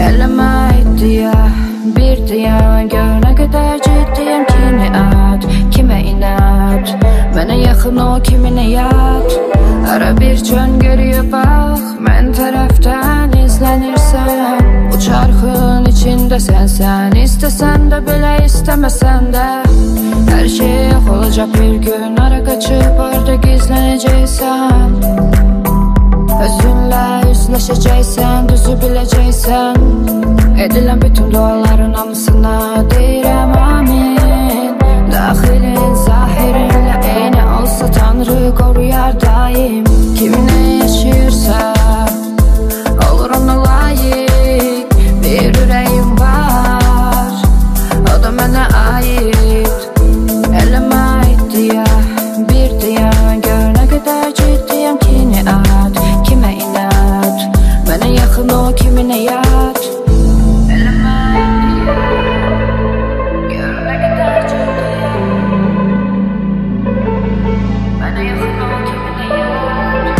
Elleme iddia bir diyen, gör ne kadar ciddiyim, kimi at, kime inat. Mənə yaxın o, kimine yat. Ara bir çön görüyor bak, mən tərəfdən izlənirsən. Bu çarxın içində sənsən, istəsən də belə, istəməsən də. Hər şey yox olacaq bir gün, ara qaçıb orada gizlənəcəksən. Özünlə üzləşəcəksən, düzü biləcəksən. Edilən bütün duaların hamısına deyirəm amin. Daxilin zahirinlə eyni olsa Tanrı qoruyar daim. Kiminə yaşayırsa olur ona layiq. Bir ürəyim var, o da mənə aid. Əlləmə iddia bir diyan, gör nə qədər ciddiyəm, kimi at, kimə inat. Mənə yaxın o, kiminə yat. Əlləmə iddia, gör nə qədər ciddiyəm, mənə yaxın o, kiminə yat.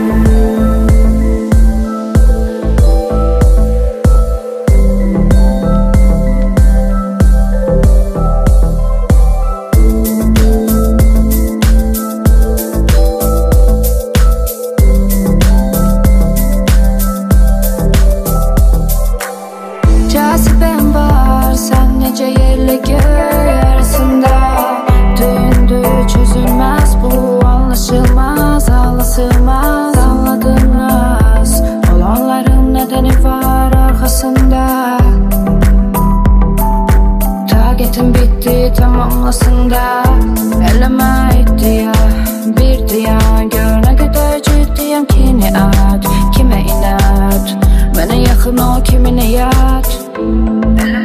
Cazibem var, sen necə yerlə göy arasında. Dündür çözülməz bu, anlaşılmaz, anlasılmaz. Anladınız, olanların nedeni var arxasında. Taqetim bitdi, tamamlasın da. Əlləmə iddia bir diyan, gör nə qədər ciddiyəm, kimi at, kimə inat. Mənə yaxın o, kiminə yat.